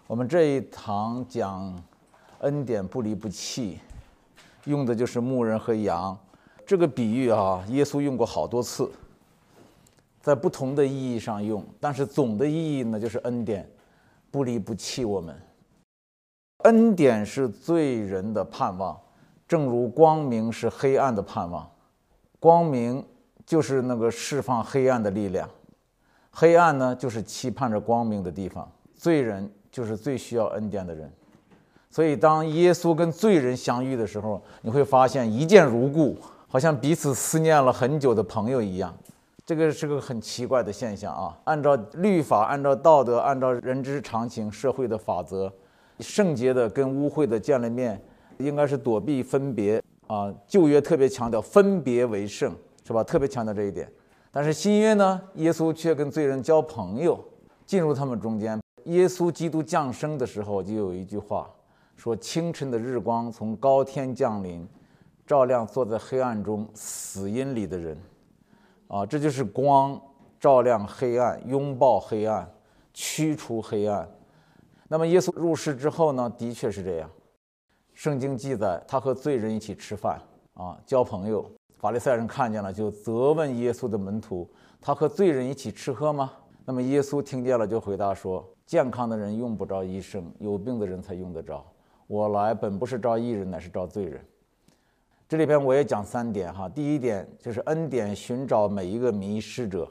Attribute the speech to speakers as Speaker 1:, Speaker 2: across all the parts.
Speaker 1: 我们这一堂讲恩典不离不弃，用的就是牧人和羊这个比喻耶稣用过好多次，在不同的意义上用，但是总的意义呢，就是恩典不离不弃我们。恩典是罪人的盼望，正如光明是黑暗的盼望。光明就是那个释放黑暗的力量，黑暗呢就是期盼着光明的地方。罪人就是最需要恩典的人。所以当耶稣跟罪人相遇的时候，你会发现一见如故，好像彼此思念了很久的朋友一样。这个是个很奇怪的现象按照律法，按照道德，按照人之常情，社会的法则，圣洁的跟污秽的见了面，应该是躲避分别旧约特别强调分别为圣，是吧？特别强调这一点。但是新约呢，耶稣却跟罪人交朋友，进入他们中间。耶稣基督降生的时候就有一句话说，清晨的日光从高天降临，照亮坐在黑暗中死荫里的人这就是光照亮黑暗，拥抱黑暗，驱除黑暗。那么耶稣入世之后呢，的确是这样。圣经记载他和罪人一起吃饭交朋友。法利赛人看见了，就责问耶稣的门徒，他和罪人一起吃喝吗？那么耶稣听见了，就回答说，健康的人用不着医生，有病的人才用得着。我来本不是召义人，乃是召罪人。这里边我也讲3点第一点就是恩典寻找每一个迷失者。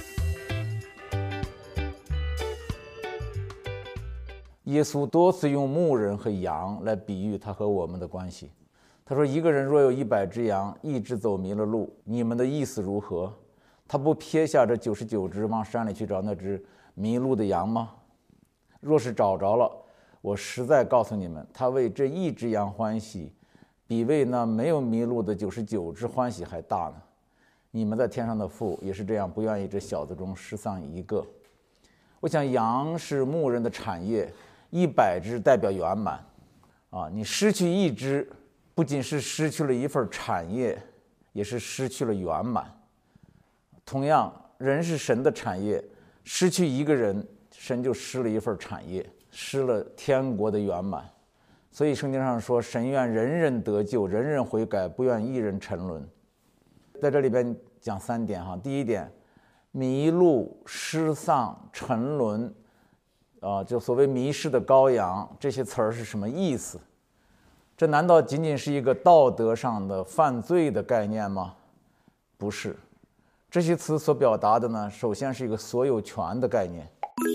Speaker 1: 耶稣多次用牧人和羊来比喻他和我们的关系。他说，一个人若有100只羊，一只走迷了路，你们的意思如何？他不撇下这99只往山里去找那只迷路的羊吗？若是找着了，我实在告诉你们，他为这1只羊欢喜，比为那没有迷路的99只欢喜还大呢。你们在天上的父也是这样，不愿意这小子中失丧一个。我想羊是牧人的产业，100只代表圆满你失去1只，不仅是失去了一份产业，也是失去了圆满。同样，人是神的产业，失去一个人，神就失了一份产业，失了天国的圆满。所以圣经上说，神愿人人得救，人人悔改，不愿一人沉沦。在这里边讲3点第一点，迷路、失丧、沉沦就所谓迷失的羔羊，这些词儿是什么意思？这难道仅仅是一个道德上的犯罪的概念吗？不是，这些词所表达的呢，首先是一个所有权的概念，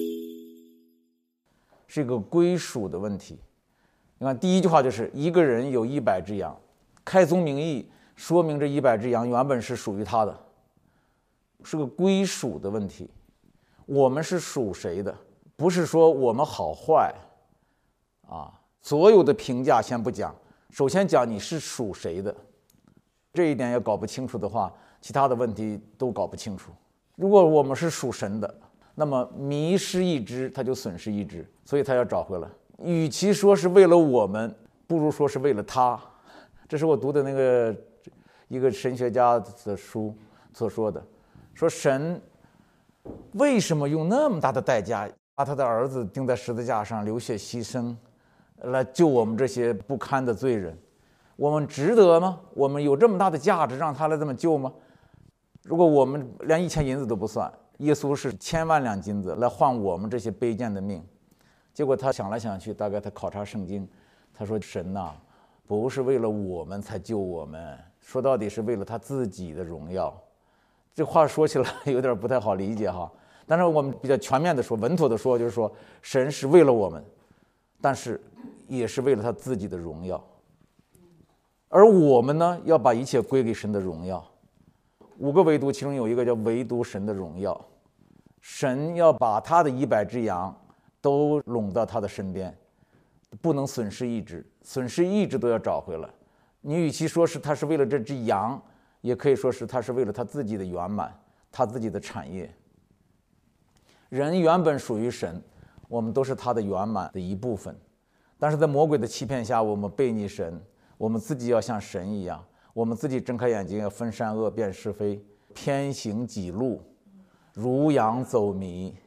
Speaker 1: 是一个归属的问题。你看第一句话就是一个人有100只羊，开宗明义说明这100只羊原本是属于他的，是个归属的问题。我们是属谁的？不是说我们好坏所有的评价先不讲，首先讲你是属谁的。这一点要搞不清楚的话，其他的问题都搞不清楚。如果我们是属神的，那么迷失1只，他就损失1只，所以他要找回来。与其说是为了我们，不如说是为了他。这是我读的那个一个神学家的书所说的，说神为什么用那么大的代价把他的儿子钉在十字架上，流血牺牲来救我们这些不堪的罪人？我们值得吗？我们有这么大的价值让他来这么救吗？如果我们连1000银子都不算，耶稣是1000万两金子来换我们这些卑贱的命。结果他想来想去，大概他考察圣经，他说神不是为了我们才救我们，说到底是为了他自己的荣耀。这话说起来有点不太好理解但是我们比较全面的说，稳妥的说，就是说神是为了我们，但是也是为了他自己的荣耀。而我们呢，要把一切归给神的荣耀。5个维度，其中有一个叫唯独神的荣耀。神要把他的100只羊都拢到他的身边，不能损失1只，损失1只都要找回来。你与其说是他是为了这只羊，也可以说是他是为了他自己的圆满，他自己的产业。人原本属于神，我们都是他的圆满的一部分，但是在魔鬼的欺骗下，我们背逆神，我们自己要像神一样，我们自己睁开眼睛要分善恶辨是非，偏行己路，如羊走迷。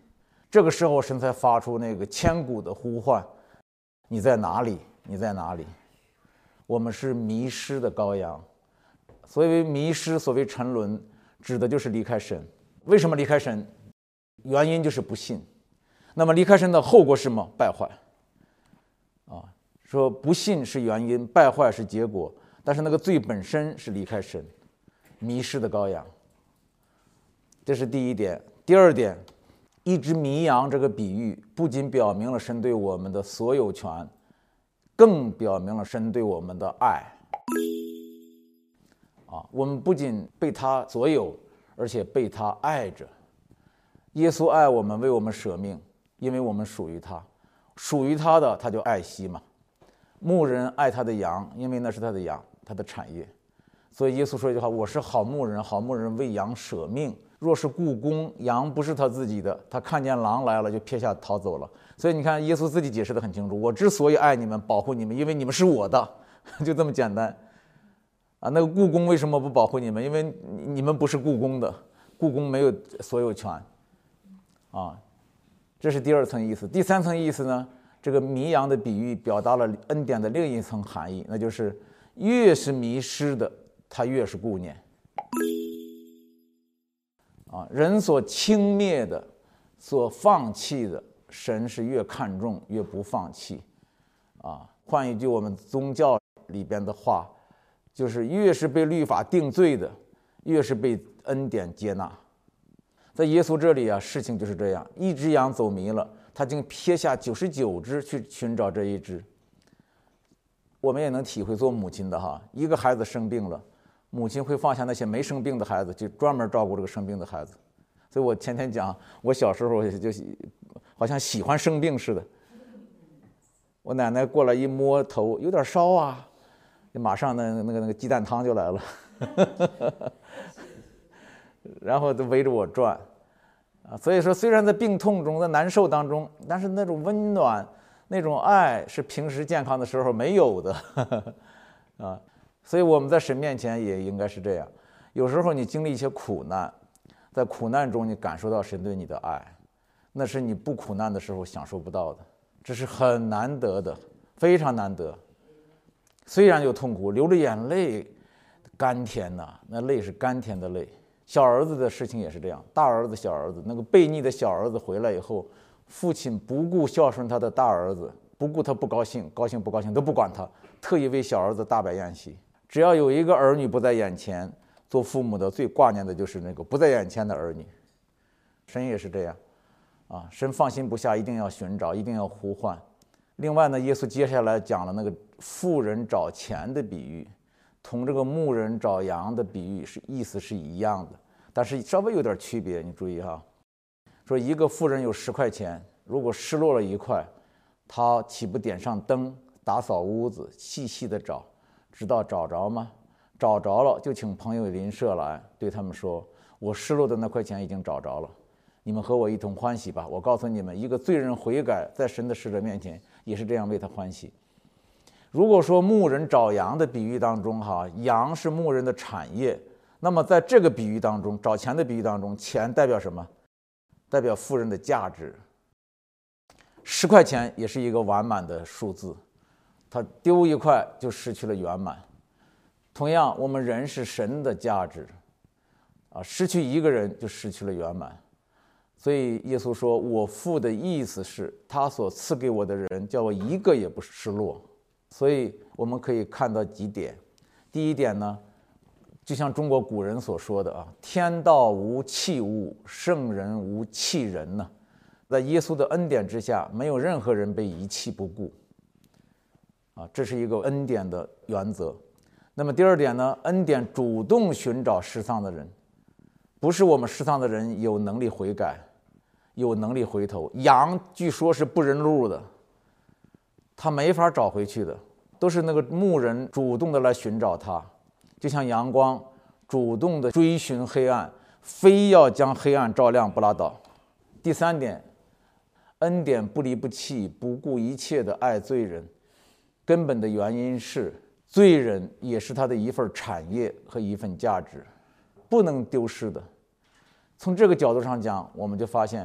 Speaker 1: 这个时候神才发出那个千古的呼唤：你在哪里？你在哪里？我们是迷失的羔羊。所谓迷失，所谓沉沦，指的就是离开神。为什么离开神？原因就是不信。那么离开神的后果是什么？败坏。说不信是原因，败坏是结果，但是那个罪本身是离开神，迷失的羔羊。这是第一点。第二点，一只迷羊这个比喻不仅表明了神对我们的所有权，更表明了神对我们的爱。我们不仅被他所有，而且被他爱着。耶稣爱我们，为我们舍命，因为我们属于他，属于他的他就爱惜嘛。牧人爱他的羊，因为那是他的羊，他的产业。所以耶稣说一句话：我是好牧人，好牧人为羊舍命。若是雇工，羊不是他自己的，他看见狼来了就撇下逃走了。所以你看耶稣自己解释得很清楚，我之所以爱你们，保护你们，因为你们是我的，就这么简单。那个雇工为什么不保护你们？因为你们不是雇工的，雇工没有所有权。这是第二层意思。第三层意思呢，这个迷羊的比喻表达了恩典的另一层含义，那就是越是迷失的，他越是顾念。人所轻蔑的，所放弃的，神是越看重越不放弃。换一句我们宗教里边的话，就是越是被律法定罪的，越是被恩典接纳。在耶稣这里事情就是这样，一只羊走迷了，他竟撇下99只去寻找这一只。我们也能体会做母亲的一个孩子生病了，母亲会放下那些没生病的孩子，就专门照顾这个生病的孩子。所以我前天讲，我小时候就好像喜欢生病似的。我奶奶过来一摸头，有点烧马上那个鸡蛋汤就来了，然后都围着我转。所以说，虽然在病痛中，在难受当中，但是那种温暖、那种爱是平时健康的时候没有的。所以我们在神面前也应该是这样。有时候你经历一些苦难，在苦难中你感受到神对你的爱，那是你不苦难的时候享受不到的，这是很难得的，非常难得。虽然有痛苦，流着眼泪，甘甜那泪是甘甜的泪。小儿子的事情也是这样，大儿子、小儿子，那个悖逆的小儿子回来以后，父亲不顾孝顺他的大儿子，不顾他不高兴，高兴不高兴都不管他，特意为小儿子大摆宴席。只要有一个儿女不在眼前，做父母的最挂念的就是那个不在眼前的儿女。神也是这样神放心不下，一定要寻找，一定要呼唤。另外呢，耶稣接下来讲了那个富人找钱的比喻，同这个牧人找羊的比喻意思是一样的，但是稍微有点区别。你注意说一个富人有10块钱，如果失落了1块，他岂不点上灯，打扫屋子，细细的找，直到找着吗？找着了，就请朋友邻舍来，对他们说：我失落的那块钱已经找着了，你们和我一同欢喜吧。我告诉你们，一个罪人悔改，在神的使者面前也是这样为他欢喜。如果说牧人找羊的比喻当中羊是牧人的产业，那么在这个比喻当中，找钱的比喻当中，钱代表什么？代表富人的价值。10块钱也是一个完满的数字，他丢1块就失去了圆满。同样，我们人是神的价值失去1个人就失去了圆满。所以耶稣说，我父的意思是他所赐给我的人，叫我1个也不失落。所以我们可以看到几点。第一点呢，就像中国古人所说的天道无弃物，圣人无弃人在耶稣的恩典之下，没有任何人被遗弃不顾这是一个恩典的原则。那么第二点呢，恩典主动寻找失丧的人，不是我们失丧的人有能力悔改，有能力回头。羊据说是不认路的，他没法找回去的，都是那个牧人主动的来寻找他，就像阳光主动的追寻黑暗，非要将黑暗照亮不拉倒。第三点，恩典不离不弃，不顾一切的爱罪人，根本的原因是罪人也是他的一份产业和一份价值，不能丢失的。从这个角度上讲，我们就发现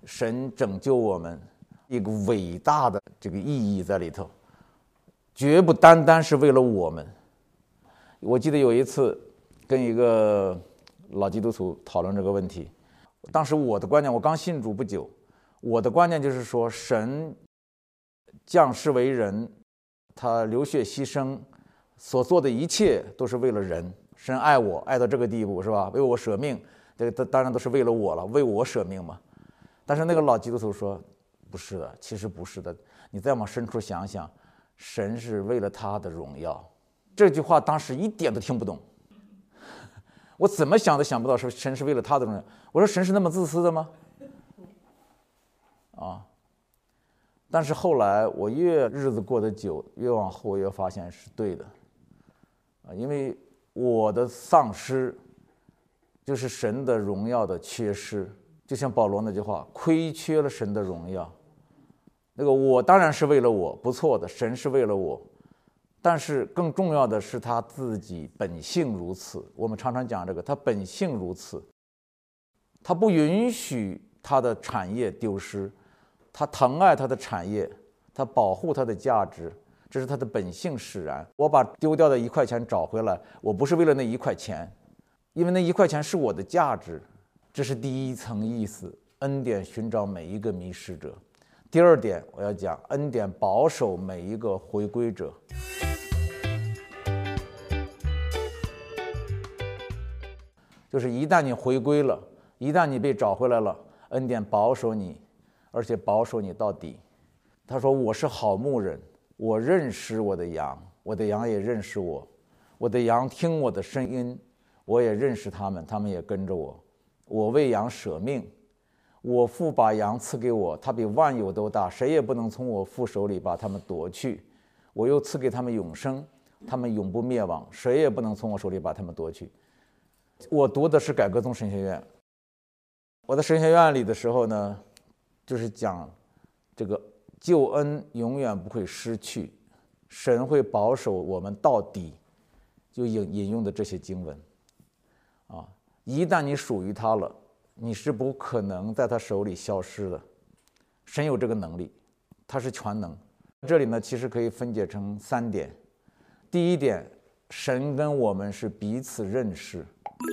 Speaker 1: 神拯救我们一个伟大的这个意义在里头，绝不单单是为了我们。我记得有一次跟一个老基督徒讨论这个问题，当时我的观念，我刚信主不久，我的观念就是说，神降世为人，他流血牺牲，所做的一切都是为了人。神爱我，爱到这个地步，是吧？为我舍命，这个当然都是为了我了，为我舍命嘛。但是那个老基督徒说，不是的，其实不是的。你再往深处想想，神是为了他的荣耀。这句话当时一点都听不懂，我怎么想都想不到，说神是为了他的荣耀。我说神是那么自私的吗？但是后来我越日子过得久，越往后越发现是对的，因为我的丧失就是神的荣耀的缺失。就像保罗那句话，亏缺了神的荣耀。那个我当然是为了我，不错的，神是为了我，但是更重要的是他自己本性如此。我们常常讲这个，他本性如此，他不允许他的产业丢失，他疼爱他的产业，他保护他的价值，这是他的本性使然。我把丢掉的1块钱找回来，我不是为了那1块钱，因为那1块钱是我的价值。这是第一层意思，恩典寻找每一个迷失者。第二点我要讲，恩典保守每一个回归者。就是一旦你回归了，一旦你被找回来了，恩典保守你，而且保守你到底。他说，我是好牧人，我认识我的羊，我的羊也认识我，我的羊听我的声音，我也认识他们，他们也跟着我。我为羊舍命，我父把羊赐给我，他比万有都大，谁也不能从我父手里把他们夺去。我又赐给他们永生，他们永不灭亡，谁也不能从我手里把他们夺去。我读的是改革宗神学院，我在神学院里的时候呢，就是讲这个救恩永远不会失去，神会保守我们到底，就引用的这些经文一旦你属于他了，你是不可能在他手里消失的。神有这个能力，他是全能。这里呢，其实可以分解成3点。第一点，神跟我们是彼此认识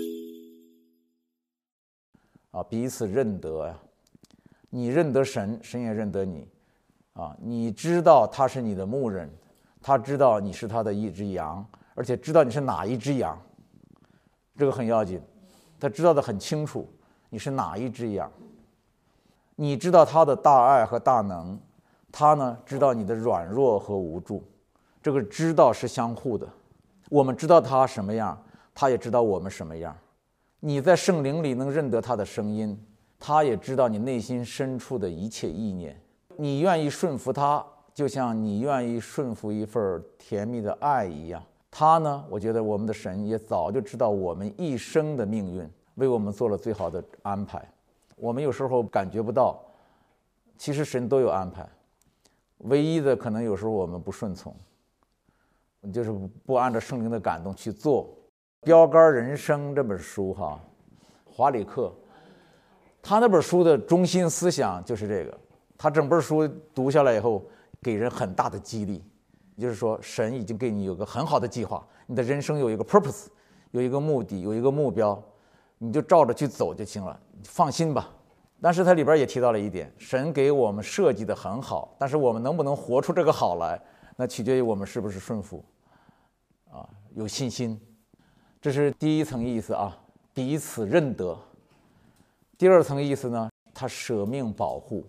Speaker 1: 彼此认得呀。你认得神，神也认得你你知道他是你的牧人，他知道你是他的一只羊，而且知道你是哪一只羊，这个很要紧。他知道的很清楚，你是哪一只羊。你知道他的大爱和大能，他呢知道你的软弱和无助。这个知道是相互的，我们知道他什么样，他也知道我们什么样。你在圣灵里能认得他的声音，他也知道你内心深处的一切意念。你愿意顺服他，就像你愿意顺服一份甜蜜的爱一样。他呢，我觉得我们的神也早就知道我们一生的命运，为我们做了最好的安排。我们有时候感觉不到，其实神都有安排，唯一的可能有时候我们不顺从，就是不按照圣灵的感动去做。标杆人生这本书华里克，他那本书的中心思想就是这个。他整本书读下来以后，给人很大的激励，就是说神已经给你有个很好的计划，你的人生有一个 purpose， 有一个目的，有一个目标，你就照着去走就行了，放心吧。但是他里边也提到了一点，神给我们设计的很好，但是我们能不能活出这个好来，那取决于我们是不是顺服有信心。这是第一层意思彼此认得。第二层意思呢，他舍命保护。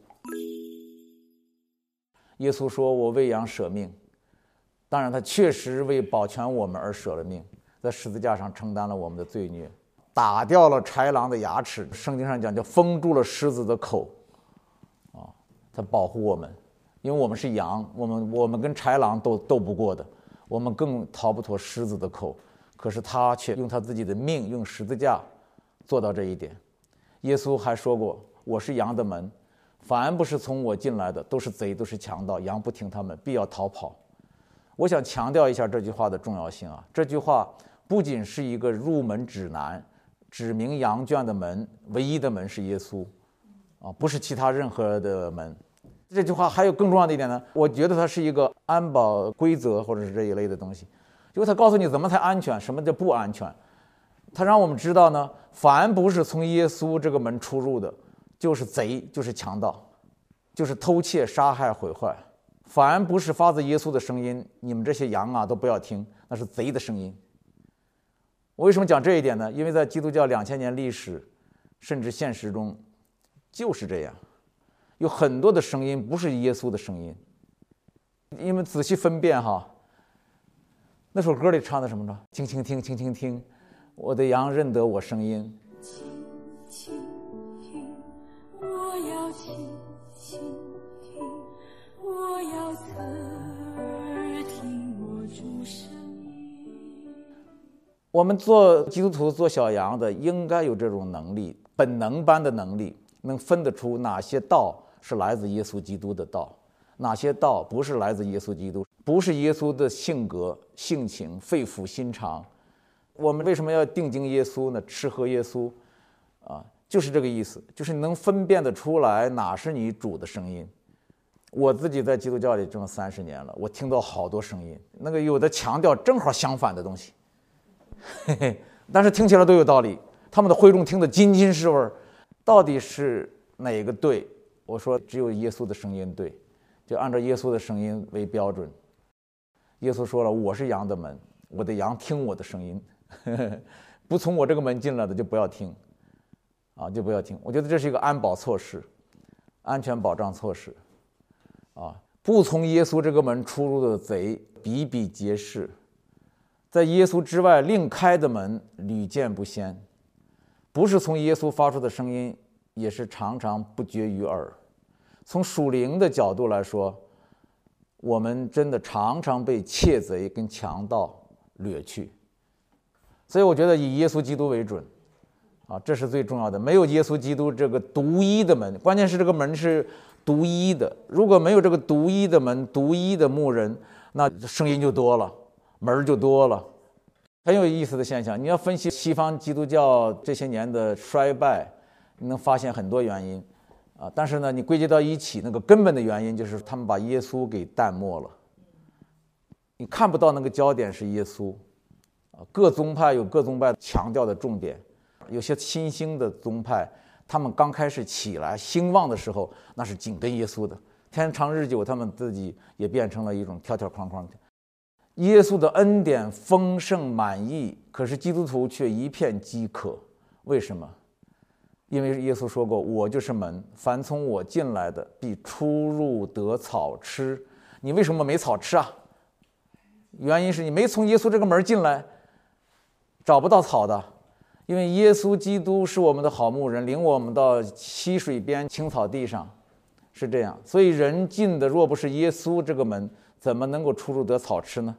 Speaker 1: 耶稣说，我为羊舍命，当然他确实为保全我们而舍了命，在十字架上承担了我们的罪孽，打掉了豺狼的牙齿，圣经上讲叫封住了狮子的口他保护我们，因为我们是羊，我们跟豺狼都斗不过的，我们更逃不脱狮子的口，可是他却用他自己的命，用十字架做到这一点。耶稣还说过，我是羊的门，凡不是从我进来的都是贼，都是强盗，羊不听他们，必要逃跑。我想强调一下这句话的重要性这句话不仅是一个入门指南，指明羊圈的门，唯一的门是耶稣不是其他任何的门。这句话还有更重要的一点呢，我觉得它是一个安保规则或者是这一类的东西，因为它告诉你怎么才安全，什么叫不安全。它让我们知道呢，凡不是从耶稣这个门出入的，就是贼，就是强盗，就是偷窃、杀害、毁坏。凡不是发自耶稣的声音，你们这些羊啊都不要听，那是贼的声音。我为什么讲这一点呢？因为在基督教2000年历史甚至现实中就是这样，有很多的声音不是耶稣的声音。你们仔细分辨哈，那首歌里唱的什么呢？听听听听听听，我的羊认得我声音。
Speaker 2: 倾倾听，我要倾倾听，我要侧耳听我主声音。
Speaker 1: 我们做基督徒、做小羊的，应该有这种能力，本能般的能力，能分得出哪些道是来自耶稣基督的道，哪些道不是来自耶稣基督，不是耶稣的性格、性情、肺腑心肠。我们为什么要定睛耶稣呢？吃喝耶稣就是这个意思，就是你能分辨得出来哪是你主的声音。我自己在基督教里这么30年了，我听到好多声音，那个有的强调正好相反的东西，但是听起来都有道理，他们的会众听得津津是味，到底是哪个对？我说只有耶稣的声音对，就按照耶稣的声音为标准。耶稣说了，我是羊的门，我的羊听我的声音，不从我这个门进来的就不要听就不要听。我觉得这是一个安保措施，安全保障措施不从耶稣这个门出入的贼比比皆是，在耶稣之外另开的门屡见不鲜，不是从耶稣发出的声音也是常常不绝于耳。从属灵的角度来说，我们真的常常被窃贼跟强盗掠去，所以我觉得以耶稣基督为准这是最重要的。没有耶稣基督这个独一的门，关键是这个门是独一的，如果没有这个独一的门、独一的牧人，那声音就多了，门就多了。很有意思的现象，你要分析西方基督教这些年的衰败，你能发现很多原因但是呢，你归结到一起，那个根本的原因就是他们把耶稣给淡漠了，你看不到那个焦点是耶稣各宗派有各宗派强调的重点，有些新兴的宗派，他们刚开始起来兴旺的时候，那是紧跟耶稣的，天长日久，他们自己也变成了一种条条框框。耶稣的恩典丰盛满溢，可是基督徒却一片饥渴。为什么？因为耶稣说过，我就是门，凡从我进来的必出入得草吃。你为什么没草吃啊？原因是你没从耶稣这个门进来，找不到草的。因为耶稣基督是我们的好牧人，领我们到溪水边青草地上，是这样。所以人进的若不是耶稣这个门，怎么能够出入得草吃呢？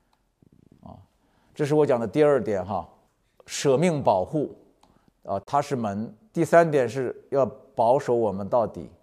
Speaker 1: 这是我讲的第二点舍命保护它是门。第三点是要保守我们到底。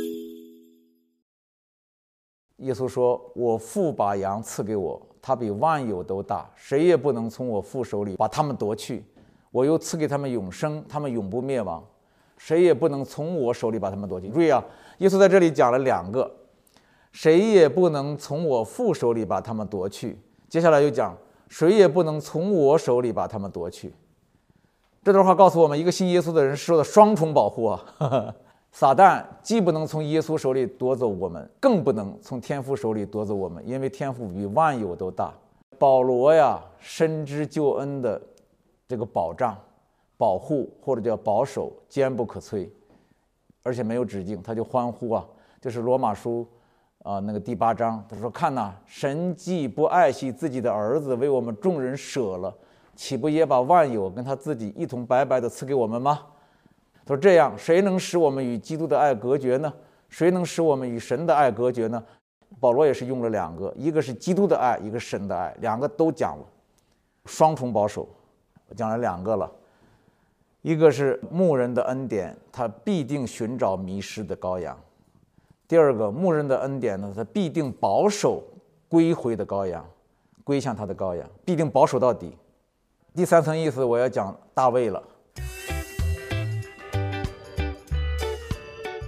Speaker 1: 耶稣说，我父把羊赐给我，他比万有都大，谁也不能从我父手里把他们夺去。我又赐给他们永生，他们永不灭亡，谁也不能从我手里把他们夺去。注意耶稣在这里讲了2个，谁也不能从我父手里把他们夺去，接下来又讲谁也不能从我手里把他们夺去。这段话告诉我们，一个信耶稣的人受到双重保护撒旦既不能从耶稣手里夺走我们，更不能从天父手里夺走我们，因为天父比万有都大。保罗深知救恩的这个保障、保护或者叫保守坚不可摧，而且没有止境，他就欢呼就是罗马书那个第8章，他说看神既不爱惜自己的儿子，为我们众人舍了，岂不也把万有跟他自己一同白白的赐给我们吗？他说这样，谁能使我们与基督的爱隔绝呢？谁能使我们与神的爱隔绝呢？保罗也是用了2个，一个是基督的爱，一个神的爱，2个都讲了，双重保守。我讲了2个了，一个是牧人的恩典，他必定寻找迷失的羔羊；第二个，牧人的恩典呢，他必定保守归回的羔羊，归向他的羔羊，必定保守到底。第3层意思，我要讲大卫了。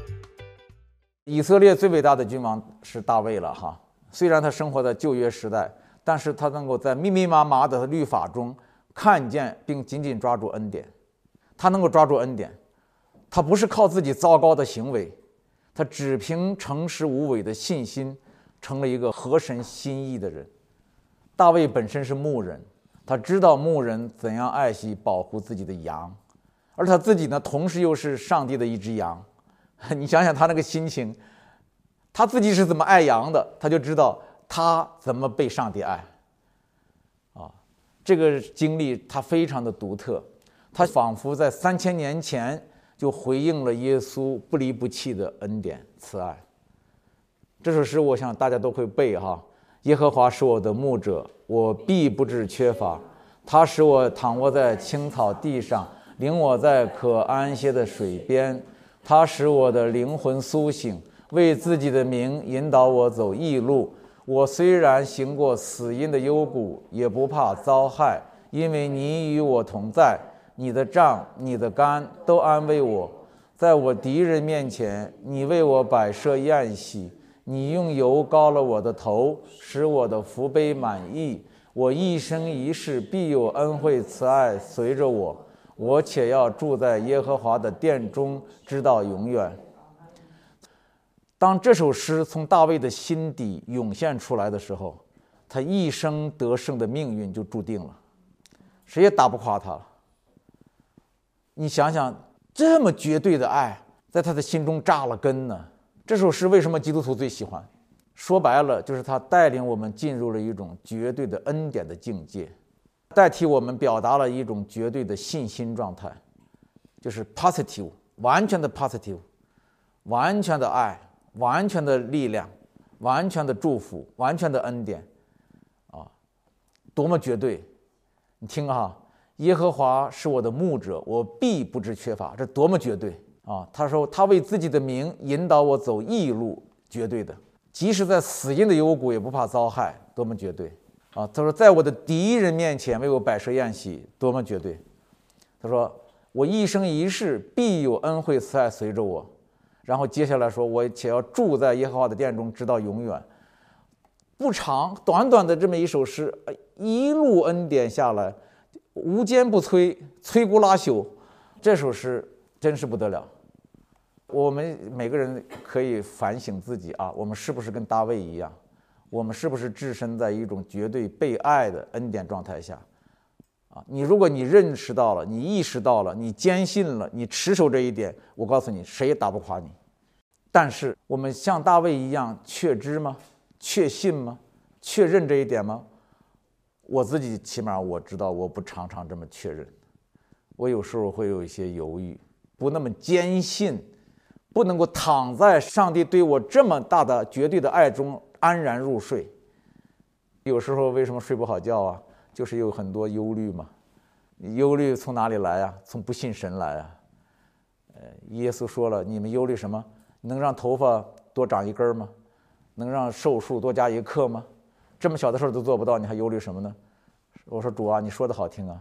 Speaker 1: 以色列最伟大的君王是大卫了哈，虽然他生活在旧约时代，但是他能够在密密麻麻的律法中看见并紧紧抓住恩典。他能够抓住恩典，他不是靠自己糟糕的行为，他只凭诚实无伪的信心成了一个合神心意的人。大卫本身是牧人，他知道牧人怎样爱惜保护自己的羊，而他自己呢，同时又是上帝的一只羊。你想想他那个心情，他自己是怎么爱羊的，他就知道他怎么被上帝爱这个经历他非常的独特，他仿佛在3000年前就回应了耶稣不离不弃的恩典慈爱。这首诗我想大家都会背哈，耶和华是我的牧者，我必不致缺乏。他使我躺卧在青草地上，领我在可安歇的水边。他使我的灵魂苏醒，为自己的名引导我走义路。我虽然行过死荫的幽谷，也不怕遭害，因为你与我同在。你的杖你的竿都安慰我。在我敌人面前，你为我摆设宴席，你用油膏了我的头，使我的福杯满溢。我一生一世必有恩惠慈爱随着我，我且要住在耶和华的殿中，直到永远。当这首诗从大卫的心底涌现出来的时候，他一生得胜的命运就注定了，谁也打不垮他了。你想想，这么绝对的爱在他的心中扎了根呢。这首诗为什么基督徒最喜欢？说白了，就是他带领我们进入了一种绝对的恩典的境界，代替我们表达了一种绝对的信心状态，就是 positive， 完全的 positive， 完全的爱，完全的力量，完全的祝福，完全的恩典多么绝对。你听哈，耶和华是我的牧者，我必不致缺乏，这多么绝对他说他为自己的名引导我走义路，绝对的。即使在死荫的幽谷也不怕遭害，多么绝对他说在我的敌人面前为我摆设宴席，多么绝对。他说我一生一世必有恩惠慈爱随着我。然后接下来说，我且要住在耶和华的殿中直到永远。不长，短短的这么一首诗，一路恩典下来，无坚不摧，摧枯拉朽。这首诗真是不得了。我们每个人可以反省自己我们是不是跟大卫一样，我们是不是置身在一种绝对被爱的恩典状态下如果你认识到了，你意识到了，你坚信了，你持守这一点，我告诉你，谁也打不垮你。但是我们像大卫一样确知吗？确信吗？确认这一点吗？我自己起码我知道，我不常常这么确认，我有时候会有一些犹豫，不那么坚信，不能够躺在上帝对我这么大的绝对的爱中安然入睡。有时候为什么睡不好觉就是有很多忧虑嘛。忧虑从哪里来从不信神来耶稣说了，你们忧虑什么？能让头发多长一根吗？能让寿数多加一刻吗？这么小的事都做不到，你还忧虑什么呢？我说主你说的好听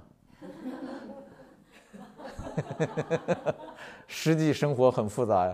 Speaker 1: 实际生活很复杂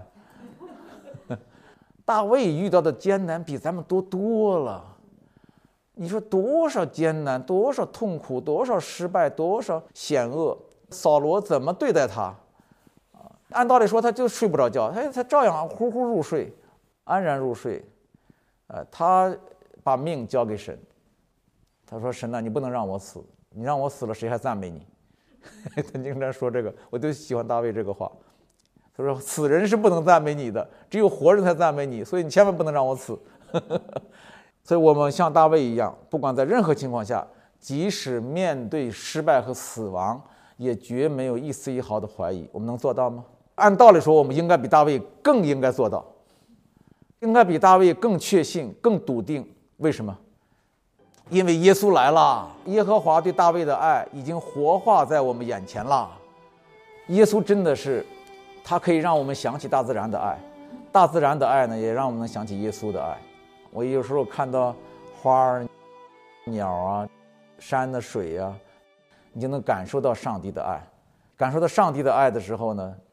Speaker 1: 大卫遇到的艰难比咱们多了。你说多少艰难，多少痛苦，多少失败，多少险恶，扫罗怎么对待他按道理说他就睡不着觉，他照样呼呼入睡，安然入睡他把命交给神，他说神你不能让我死，你让我死了谁还赞美你他经常说这个，我就喜欢大卫这个话。他说死人是不能赞美你的，只有活人才赞美你，所以你千万不能让我死所以我们像大卫一样，不管在任何情况下，即使面对失败和死亡，也绝没有一丝一毫的怀疑。我们能做到吗？按道理说，我们应该比大卫更应该做到，应该比大卫更确信，更笃定。为什么？因为耶稣来了，耶和华对大卫的爱已经活化在我们眼前了。耶稣真的是他可以让我们想起大自然的爱，大自然的爱呢，也让我们能想起耶稣的爱。我有时候看到花鸟山的水你就能感受到上帝的爱。感受到上帝的爱的时候呢，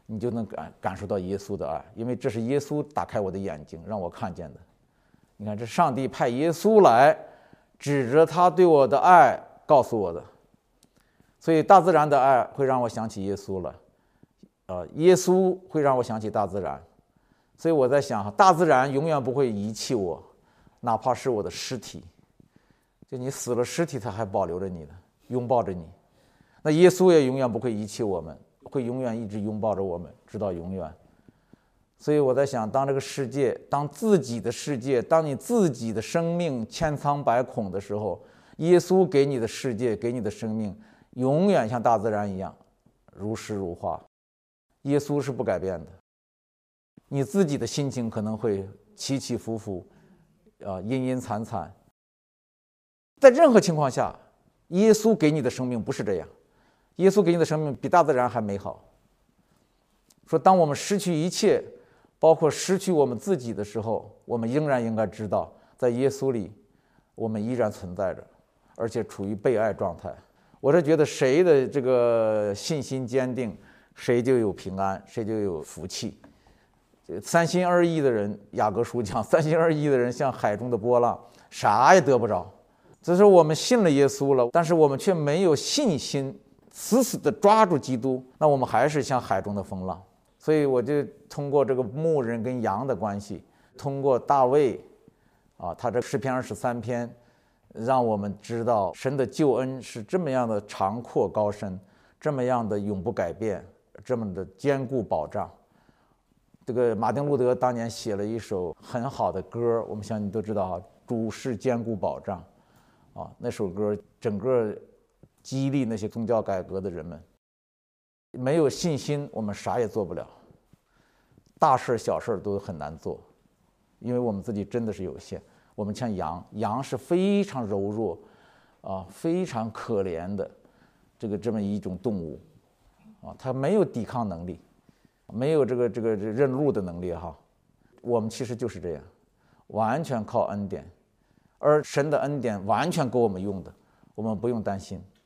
Speaker 1: 你就能感受到耶稣的爱，因为这是耶稣打开我的眼睛，让我看见的。你看，这上帝派耶稣来，指着他对我的爱告诉我的。所以大自然的爱会让我想起耶稣了，耶稣会让我想起大自然。所以我在想，大自然永远不会遗弃我，哪怕是我的尸体，就你死了尸体它还保留着你的，拥抱着你。那耶稣也永远不会遗弃我们，会永远一直拥抱着我们，直到永远。所以我在想，当这个世界，当自己的世界，当你自己的生命千疮百孔的时候，耶稣给你的世界，给你的生命永远像大自然一样如诗如画。耶稣是不改变的，你自己的心情可能会起起伏伏，阴阴惨惨。在任何情况下，耶稣给你的生命不是这样，耶稣给你的生命比大自然还美好。说当我们失去一切，包括失去我们自己的时候，我们仍然应该知道，在耶稣里我们依然存在着，而且处于被爱状态。我是觉得谁的这个信心坚定，谁就有平安，谁就有福气。三心二意的人，雅各书讲，三心二意的人像海中的波浪，啥也得不着。只是我们信了耶稣了，但是我们却没有信心死死地抓住基督，那我们还是像海中的风浪。所以我就通过这个牧人跟羊的关系，通过大卫他这诗篇23篇，让我们知道神的救恩是这么样的长阔高深，这么样的永不改变，这么的坚固保障。这个马丁路德当年写了一首很好的歌，我们相信都知道，主是坚固保障那首歌整个激励那些宗教改革的人们。没有信心我们啥也做不了，大事小事都很难做，因为我们自己真的是有限。我们像羊是非常柔弱非常可怜的这么一种动物它没有抵抗能力，没有这个认路的能力我们其实就是这样，完全靠恩典，而神的恩典完全够我们用的，我们不用担心。